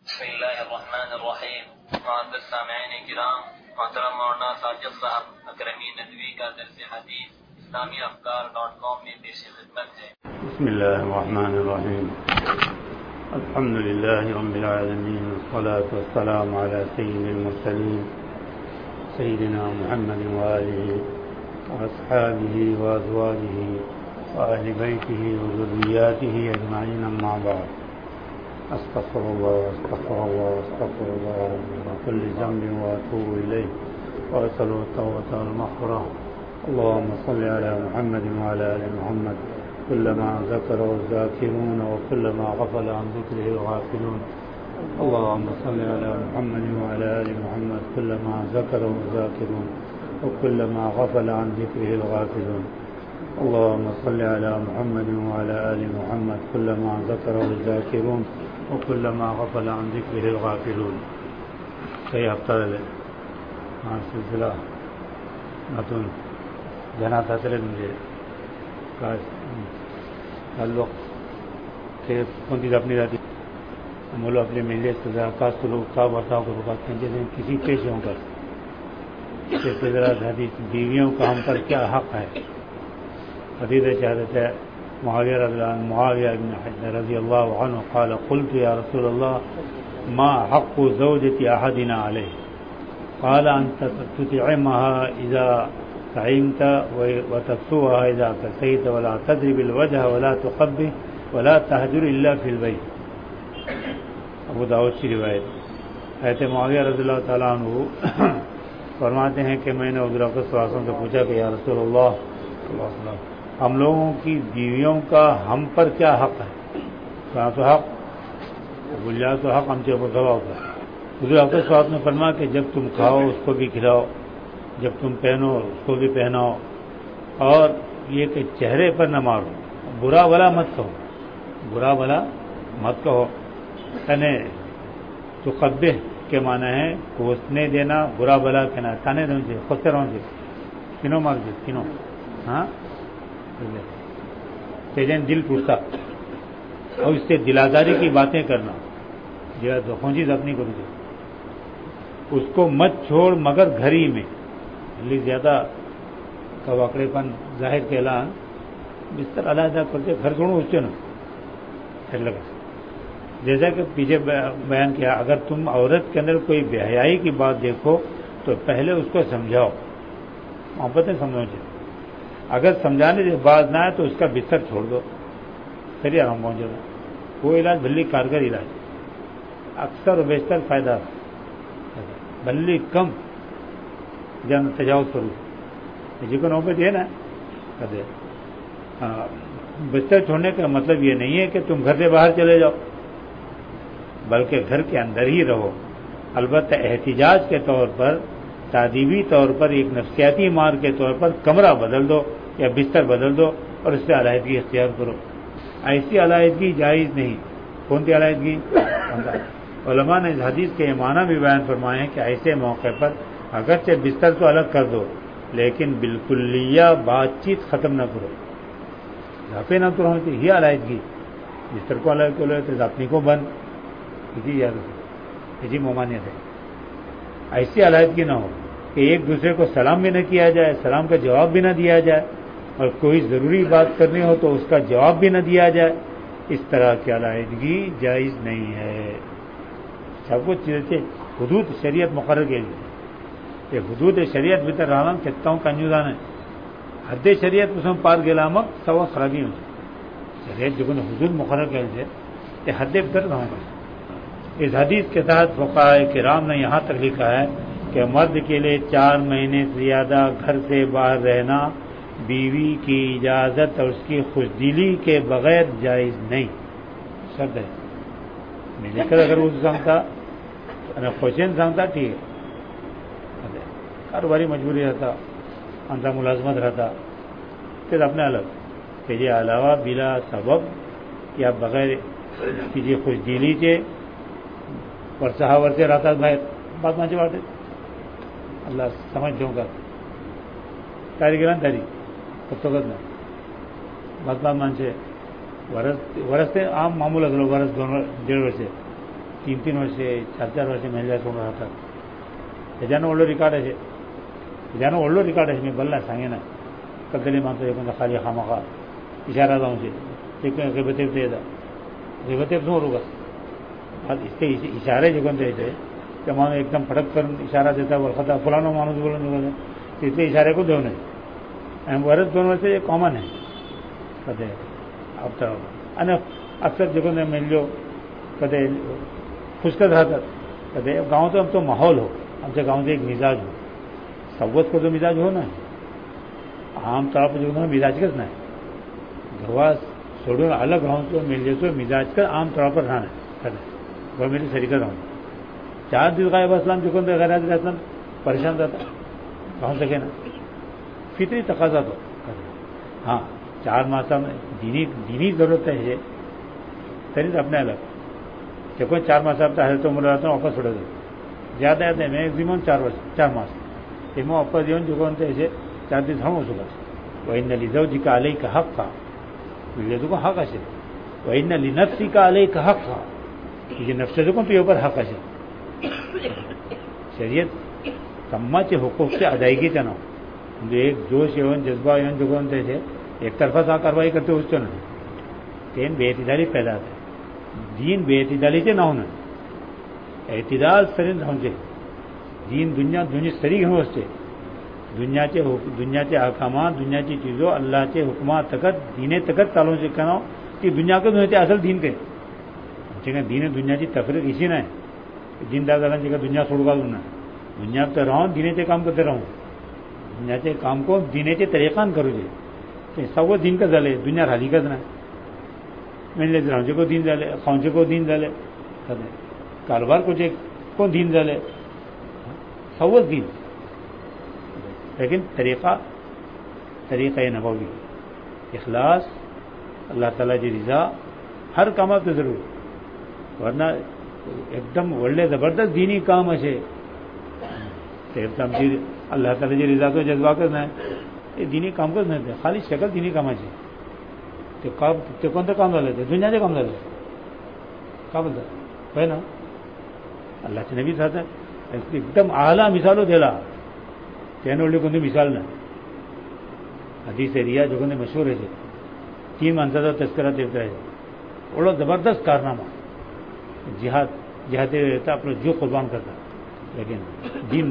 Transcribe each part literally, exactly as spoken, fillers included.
بسم اللہ الرحمن الرحیم. معزز سامعین کرام، محترم مولانا ساجد صاحب اکرمی ندوی کا درس حدیث اسلامی افکار ڈاٹ کام میں پیش خدمت ہے. بسم اللہ الرحمن الرحیم. الحمد للہ رب العالمین، والصلاة والسلام علی سید المرسلین سیدنا محمد وآلہ واصحابہ وازواجہ وآل بیتہ وذریاتہ اجمعین، اما بعد. استغفر اللہ استغفر اللہ استغفر اللہ من كل ذنب واتوب الیہ واسأل التوبة والمغفرة. اللهم صل على محمد وعلى آل محمد كلما ذكره الذاكرون وكلما غفل عن ذكره الغافلون. اللهم صل على محمد وعلى آل محمد كلما ذكره الذاكرون وكلما غفل عن ذكره الغافلون. اللهم صل على محمد وعلى آل محمد كلما ذكره الذاكرون وكلما غفل عن ذكره الغافلون. صحیح ہفتہ ہے ہاں سلسلہ نتون جنا تاثر مجھے تعلق کہ کونتی اپنی ذاتی مولو اپنے ملے خاص طلوع کا برتاؤ کو بات ہیں جیسے کسی پیشوں پر حدیث بیویوں کا ہم پر کیا حق ہے. حدیث شہادت ہے معاویہ رضی اللہ عنہ معاویہ بن حجر رضی اللہ عنہ قال قلت یا رسول اللہ ما حق زوجة احدنا علیہ قال انت تطعمها اذا طعمت وتكسوها اذا كسيت ولا تضرب الوجه ولا تقبح ولا تهجر الا في البيت. ابو داؤد کی روایت. حضرت معاویہ رضی اللہ تعالیٰ عنہ فرماتے ہیں کہ میں نے حضور صلی اللہ علیہ وسلم سے پوچھا کہ یا رسول اللہ صلی اللہ علیہ وسلم ہم لوگوں کی بیویوں کا ہم پر کیا حق ہے؟ کہاں تو حق بلیا تو حق ہم سے سوا ہوتا ہے. حضور آپ صاحب نے فرمایا کہ جب تم کھاؤ اس کو بھی کھلاؤ، جب تم پہنو اس کو بھی پہناؤ، اور یہ کہ چہرے پر نہ مارو، برا بلا مت کہو، برا بلا مت کہو. یعنی تو قبے کے معنی ہے کوسنے دینا، برا بلا کہنا، تانے دوں سے خود سے رہوں سے کنوں مار دے کنوں ہاں تیجن دل ٹوٹتا اور اس سے دلاداری کی باتیں کرنا خونچی اپنی کروں سے اس کو مت چھوڑ مگر گھر ہی میں. زیادہ کواکڑے پن ظاہر کے اعلان بستر علیحدہ کرتے گھر چھوڑو اس سے نا لگا. جیسا کہ پیچھے بیان کیا اگر تم عورت کے اندر کوئی بے حیائی کی بات دیکھو تو پہلے اس کو سمجھاؤ، محبتیں سمجھو. اگر سمجھانے سے بات نہ آئے تو اس کا بستر چھوڑ دو، پھر ہی آرام پہنچے گا. وہ علاج بھلی کارگر علاج اکثر و بیشتر فائدہ بھلی کم جان تجاوز کروں جی کو نوبت ہے نا. بستر چھوڑنے کا مطلب یہ نہیں ہے کہ تم گھر سے باہر چلے جاؤ، بلکہ گھر کے اندر ہی رہو. البتہ احتجاج کے طور پر، تعدیبی طور پر، ایک نفسیاتی مار کے طور پر کمرہ بدل دو یا بستر بدل دو اور اس سے علیحدگی اختیار کرو. ایسی علیحدگی جائز نہیں. کون سی علیحدگی؟ علماء نے اس حدیث کے معنی بھی بیان فرمائے ہیں کہ ایسے موقع پر اگرچہ بستر تو الگ کر دو لیکن بالکلیہ بات چیت ختم نہ کرو، ذاپے نہ کرو. یہ علیحدگی بستر کو الگ کرو تو ذاپنی کو بند کسی یاد کسی ممانعت ہے. ایسی علیحدگی نہ ہو کہ ایک دوسرے کو سلام بھی نہ کیا جائے، سلام کا جواب بھی نہ دیا جائے، اور کوئی ضروری بات کرنی ہو تو اس کا جواب بھی نہ دیا جائے. اس طرح کی علیحدگی جائز نہیں ہے. سب کچھ چیزیں حدود شریعت مقرر کے لیے یہ حدود شریعت بھیتر رہنا کہتا ہوں کنجوزان ہے. حد شریعت اس میں پار گلامک سوا خرابی ہو شریعت جو حدود مقرر کے لیے یہ حد بھیتر رہوں گا. اس حدیث کے تحت فقہاء کرام نے یہاں تک لکھا ہے کہ مرد کے لیے چار مہینے سے زیادہ گھر سے باہر رہنا بیوی کی اجازت اور اس کی خوشدلی کے بغیر جائز نہیں. شرط ہے میں لے کر اگر وہ سمجھتا خوشین سمجھتا ٹھیک ہے، کاروباری مجبوری رہتا، انتہا ملازمت رہتا پھر اپنے الگ کہ یہ علاوہ بلا سبب یا بغیر کسی خوشدلی سے ورسہ ورسے رہتا بھائی بات مانچے بات ہے اللہ سمجھ دوں گا تاریخ نا تاریخ کب تو کرنا بات بات مان سے ورس ورس عام معمول اگر ورس دونوں ڈیڑھ ورس तीन तीन वर्षे चार चार वर्षे महिल्यासमोर राहतात. ह्याच्यानं व्हडलो रिकार्ड आहे ह्याच्यानं व्हडलो रिकार्ड आहे. मी बल्ला सांगेना कदली मानतो एकोणता खाली खामाखा इशारा जाऊन ते गैबतेब ते येतात गैबतेब समोर उगा आज इसके इशारे जे कोणते येते ते माणूस एकदम फटक करून इशारा देता ओळखता फुलानो माणूस बोलून निघून तिथले इशारे को देऊ नये. आणि बरेच दोन वर्ष हे कॉमन आहे कधी आपता आणि अक्सर जे कोण मेल्यो कधी खुशकत राहतात कधी गावाचा आमचा माहोल हो आमच्या गावाचा एक मिजाज हो सव्वत को जो मिजाज हो ना आम तळाप जे मिजाजकच नाही गवा सोडून अलग गावचं मेल्योचं मिजाजकर आम तळापर राहणं खरं गव्हर्मेंट सरीकर राहून चार दिवस काय बसला जे कोणत्या घरात जातात परेशान जातात गाव सगळे ना फित्री तका जातो हां चार मासा दिनी दिनी जरूरत आहे तरीच आपल्याला ते कोण चार मास आपल्या हरतो मुलं राहतो वापस सोडत ज्यादा येत नाही मॅक्झिमम चार वर्ष चार मास ते मग वापस येऊन जे कोणते असे चार दिवस थांबू शकत वैन लिजाऊ जी का आले का हक का म्हणजे तुका हक असेल वैन लिनफ्सी का आले का हक का म्हणजे नफ्साचं कोण तुझ्या ऊपर हक असेल शरीयत तम्माचे हुकूकची अदायगीचं नाव म्हणजे एक जोश येऊन जज्बा येऊन जो कोणते असे एक तरफा सा कारवाई करते उसको ना तेन बेएतिदाली पैदा होते दीन बेएतिदालीचे नाव ना एतिदाल सरीन राहूनचे दीन दुनिया दुनिया सरी घेऊन असते दुनियाचे दुनियाचे अहकामात दुनियाची चीजो अल्लाहचे हुकमा तकत दीने तकत चालवून शिकणं ती दुनियाकच नव्हते असल दीन काय आमचे काय दीन दुनियाची तफरीक इशी नाही दीनदारांची का दुनिया सोडू घालून ना दुनियात तर राहून दिनेचे काम करते राहून दुनियाचे काम को दिनेचे तरीकान करू दे ते सगळं दिन का झाले दुनिया राहिलीकच नाही म्हणजे राहूचे को दिन झाले खाऊचे को दिन झाले कारभार कोचे कोण दिन झाले सगळंच दिन लेकिन तरीका तरीका नबवी इखलास अल्लाह ताला की रिजा हर कामात जरूर वरना एकदम वडले जबरदस्त दीनी काम असे ते आमची अल्लाह तालाची रिजाचो जज्बाकच नाही हे दिनी कामच नाही ते खाली शकल दिनी कामाचे ते काम ते कोणतं काम झालं ते दुनियाचे काम झालं का बोलतात होय ना अल्लाहचे नबी राहतात एकदम आला मिसालो दिला त्याने वडली कोणती मिसाल नाही हदीस रिया जो कोणते मशहूर आहे तीन माणसाचा तस्करा देत राहायचा एवढा जबरदस्त कारनामा जिहाद जिहाद येतं आपलं जीव कुर्बान करतात लेकिन दिन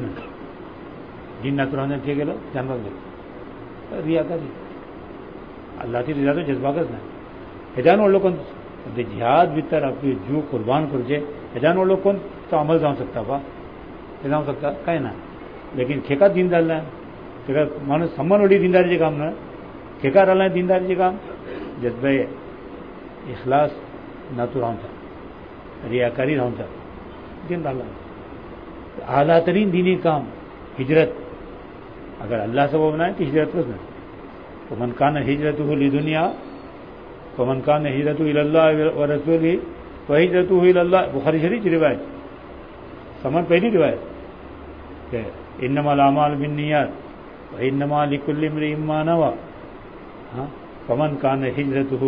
दिन नातुराने ते गेलं जानवर गेलं रियाकारी अल्लाची रिजाचो जज्बाकच नाही ह्याच्यान व्हडलो कोण जिहाद भितर आपली जीव कुर्बान करचे ह्याच्यान व्हडलो कोण तो अमल जावं शकता पा हे जावं शकता काय ना लेकिन खेकात दिन जाल्ला तेका माणूस सम्मान व्हडी दिनदारीचें काम ना खेकार जालां दिनदारीचें काम जज्बे इखलास नातू रावता रियाकारी रावता दिन जाल्ला आला तरीन दिनी काम हिजरत अगर अल्लाह सबब ना तो हिजरतच ना फमन कान हिजरतुहु लिदुनिया फमन कान हिजरतुहु इलल्लाह व रसूलिही व हिजरतुहु इलल्लाह बुखारी शरीफ की रिवायत समन पहली रिवायत कि इन्नमल अमालु बिन्नियात व इन्नमा लिकुल्लि इम्रिइन मा नवा हां फमन कान हिजरतुहु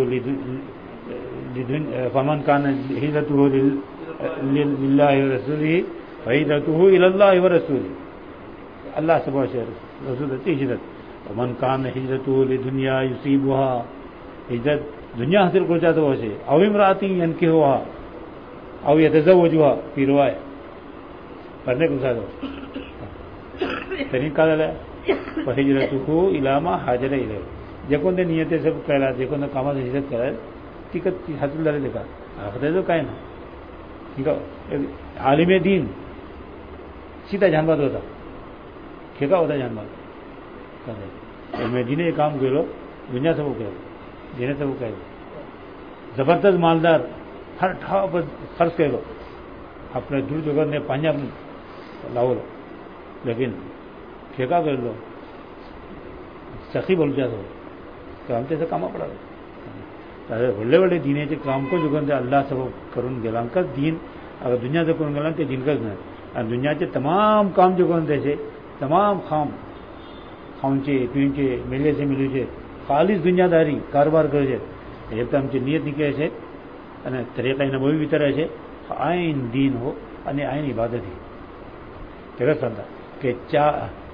फमन कान हिजरतुहु लिल्लाहि व रसूलिही व हिजरतुहु इलल्लाहि व रसूलिही अल्लाह सबब रसूल हिजरत मन कान हिजरतुहु लिदुनिया युसीबुहा हिजरत दुनिया हासिल कर चाहते वैसे अव इमराती यनकिहुहा अव यतज़व्वजुहा फी रिवायत पढ़ने को साथ तरीका झाला हिजरतुहु इला मा हाजर इलैहि जे कोणते नियते सब केला जे कोणते कामात हिजरत केला ती का ती हासिल झालेली का आखिरतो काय ना ठीक आहे आलिमे दीन सीधा जानबाद होता खेका होता जानबाद मैं जिन्हें काम केलो दुनिया सब केलं जिने सब केलं जबरदस्त मालदार हर ठाव पर खर्च केलो अपने दूर जगह ने पंजाब लावलो लेकिन ठेका केलो सखी बोल जातो तो आमच्या असं कामा पडालं व्हडले व्हडले दिनेचे काम को जुगन अल्लाह सब करून गेला अंका दीन अगर दुनियाचं करून गेला ते दिनकच नाही आणि दुनियाचे तमाम काम जो करून त्याचे तमाम खाम खाऊंचे पिऊंचे मिलेचे मिलूचे खालीच दुनियादारी कारोबार करचे एक तर आमची नियत निकळे असे आणि तरीका नबवी भितर असे عین دین ہو یعنی عین عبادت ہی درست ہوتا کہ چار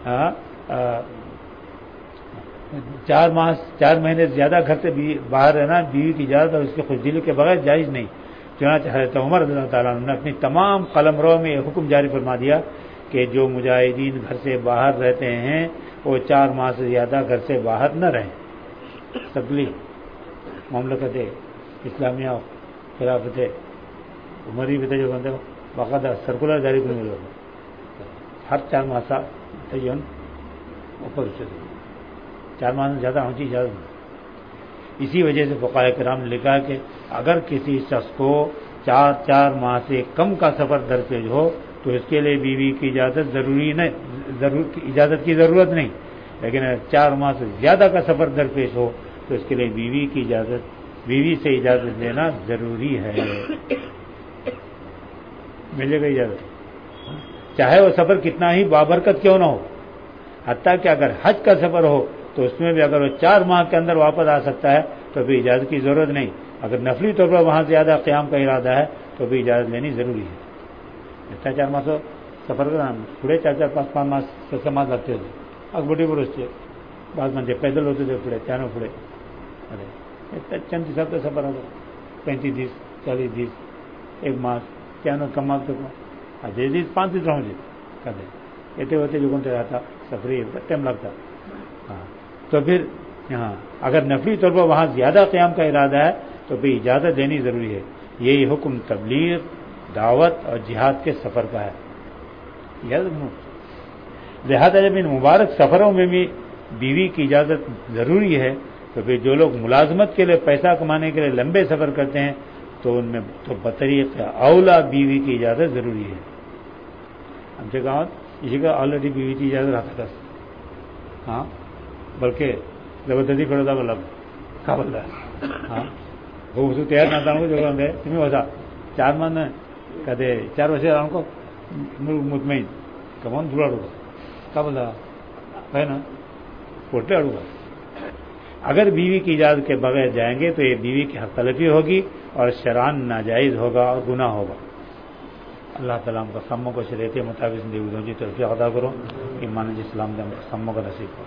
چار ماہ چار مہینے زیادہ گھر سے باہر رہنا بیوی کی اجازت اور اس کی خوشدلی کے بغیر جائز نہیں. چنانچہ حضرت عمر رضی اللہ تعالیٰ عنہ نے اپنی تمام قلمرو میں یہ حکم جاری فرما دیا کہ جو مجاہدین گھر سے باہر رہتے ہیں وہ چار ماہ سے زیادہ گھر سے باہر نہ رہیں. تبلیغ مملکت اسلامیہ خلافت عمری بھی جو بندے باقاعدہ سرکولر جاری کرنے لوگ ہر چار ماہ سا اوپر چار ماہ سے زیادہ ہوتی اجازت نہیں. اسی وجہ سے فقہاء کرام نے لکھا کہ اگر کسی شخص کو چار چار ماہ سے کم کا سفر درپیش ہو تو اس کے لیے بیوی کی اجازت ضروری نہیں ضرور اجازت کی ضرورت نہیں، لیکن چار ماہ سے زیادہ کا سفر درپیش ہو تو اس کے لیے بیوی کی اجازت بیوی سے اجازت لینا ضروری ہے. ملے گا اجازت چاہے وہ سفر کتنا ہی بابرکت کیوں نہ ہو، حتیٰ کہ اگر حج کا سفر ہو تو اس میں بھی اگر وہ چار ماہ کے اندر واپس آ سکتا ہے تو بھی اجازت کی ضرورت نہیں. اگر نفلی طور پر وہاں زیادہ قیام کا ارادہ ہے تو بھی اجازت لینی ضروری ہے. اتنا چار ماہ سو سفر کا نام پورے چار چار پانچ پانچ ماہ سو ماہ لگتے ہوتے اکبٹی پورے بعض منچے پیدل ہوتے تھے پورے چانوں پورے ارے چند حساب سے سفر ہوتا پینتیس دس چالیس دس ایک ماہ چانوں کم ماہ تک اجے دس پانچ دس رہوں جی کہتے ایتے ہوتے جو کون رہتا سفری ٹائم لگتا. ہاں تو پھر ہاں اگر نفلی طور پر وہاں زیادہ قیام کا ارادہ ہے تو پھر اجازت دینی ضروری ہے. یہی حکم تبلیغ دعوت اور جہاد کے سفر کا ہے. لہذا جب ان مبارک سفروں میں بھی بیوی کی اجازت ضروری ہے تو پھر جو لوگ ملازمت کے لیے پیسہ کمانے کے لیے لمبے سفر کرتے ہیں تو ان میں تو بطریق اولا بیوی کی اجازت ضروری ہے. ہم سے کہا اسی کا آلریڈی بیوی کی اجازت رہتا تھا ہاں بلکہ زبردستی کھڑا تھا بولب کا بول رہا ہاں وہ اس کو تیار نہ تھا جو تمہیں ہوتا چار من کہتے چار بجے ہم کو مطمئن کمان دھوڑا ڈوگا کا بول رہا ہے نا پوٹے اڑوگا. اگر بیوی کی اجازت کے بغیر جائیں گے تو یہ بیوی کی حق تلفی ہوگی اور شرعاً ناجائز ہوگا اور گناہ ہوگا. اللہ تعالیٰ ہم کو سموں کو شریعت مطابق زندگی جی توفیق عطا کرو. ایمان اسلام دے سموں کا نصیب کرو.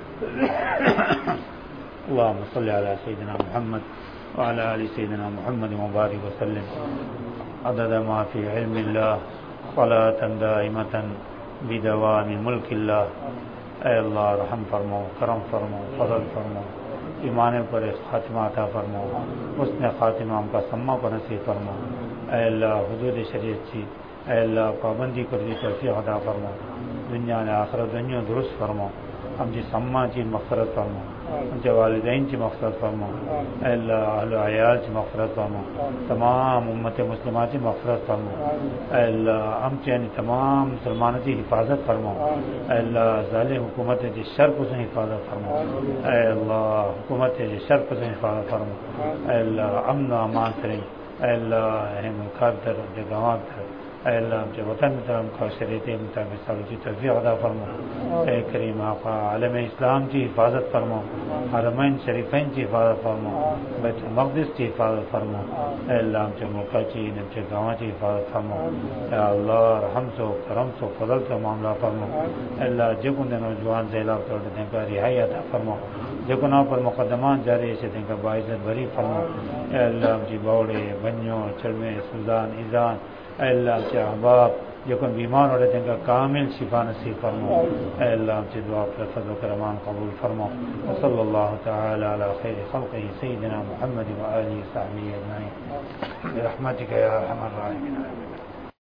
اللهم صل على سيدنا محمد وعلى آل سيدنا محمد مبارك وسلم عدد ما في علم الله صلاة دائمة بدوام ملک اللہ. اے اللہ رحم فرمو کرم فرمو فضل فرمو ایمان پر خاتمہ عطا فرمو حسن خاتمہ ہم کا سما کو نصیب فرمو. اے اللہ حدود شریعت چی اے اللہ پابندی کر دی توفیق عطا فرمو. دنیا نے آخرت دنیا درست فرمو. ہم جی سما چی مغفرت فرمو. ہم جی والدین چی مغفرت فرمو. اے اللہ اہل و عیال چی مغفرت فرمو. تمام امت مسلمات چی مغفرت فرمو. اے اللہ ہم چی یعنی تمام مسلمانوں کی حفاظت فرمو. اے اللہ ظالم حکومت جی شر کو سے حفاظت فرمو. اے اللہ حکومت جی شر کو سے حفاظت فرمو. اے اللہ امن و امان کریں. اے اللہ اہم خار در جگہاں در اے اللہ ہم وطن محترم کا شریعت مطابق کی توفیق عطا فرمو. اے کریم آقا عالم اسلام کی حفاظت فرمو. حرمین شریفین کی حفاظت فرمو. بیت المقدس کی حفاظت فرمو. اے اللہ ہم ملکہ کی ہم گاواں کی حفاظت فرمو. اے اللہ رحم سو کرم سو فضل سے معاملہ فرمو. اے اللہ جب ان نوجوان ذیلاب توڑ دیں کا رہائی عطا فرمو. جو گناہ پر مقدمات جاری سے دیں کا باعث بری فرمو. اے اللہ ہم جی باوڑے بنیوں چڑمے سوزان ایزان اے اللہ کے احباب جو کن بیمار ہو رہے تھے ان کا کامل شفا نصیب فرمو. اے اللہ ہم سے دعا پر فضل و کرمان قبول فرمو. صلی اللہ تعالی علی خیر خلقہ سیدنا محمد و آلہ و صحبہ اجمعین برحمتک یا ارحم الراحمین.